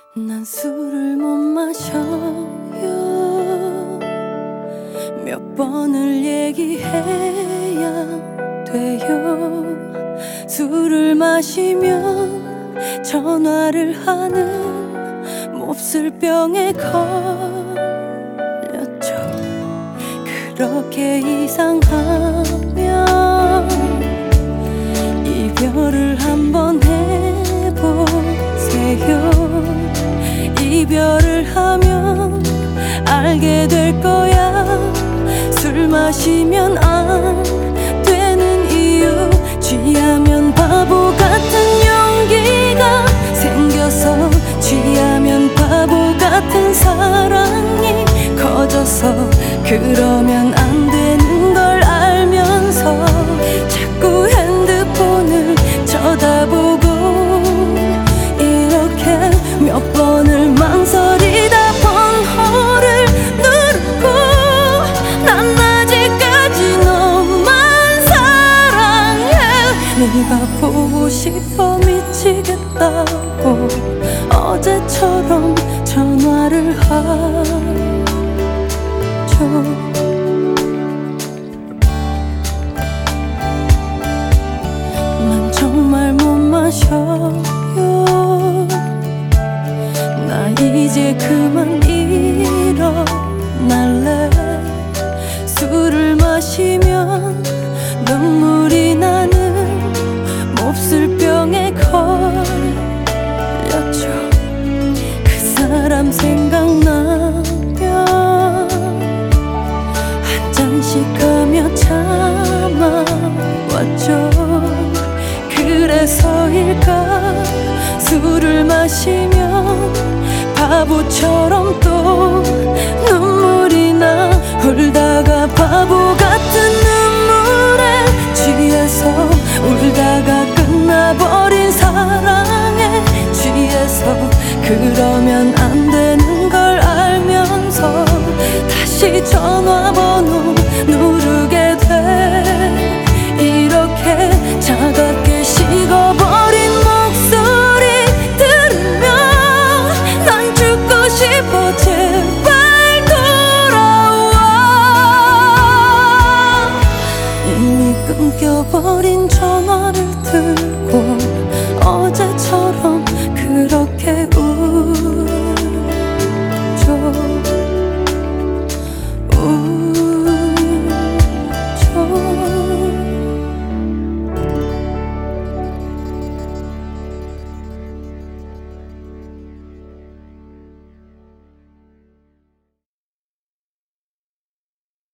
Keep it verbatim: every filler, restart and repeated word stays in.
난 술을 못 마셔요. 몇 번을 얘기해야 돼요. 술을 마시면 전화를 하는 몹쓸 병에 걸렸죠. 그렇게 이상하면 이별을 한번 해보세요. 이별을 하면 알게 될 거야. 술 마시면 안 되는 이유, 취하면 바보 같은 용기가 생겨서, 취하면 바보 같은 사랑이 커져서, 그러면 안 되는 걸 알면서 자꾸 핸드폰을 쳐다보고, 이렇게 몇 번을 망설이다 번호를 누르고, 난 아직까지 너만 사랑해. 네가 보고 싶어 미치겠다고 어제처럼 전화를 하죠. 난 정말 못 마셔요. 나 이제 그만 일어날래. 술을 마시면 눈물이 나는 몹쓸 병에 걸렸죠. 그 사람 생각나면 한 잔씩 하며 참아왔죠. 그래서일까 술을 마시면 바보처럼 또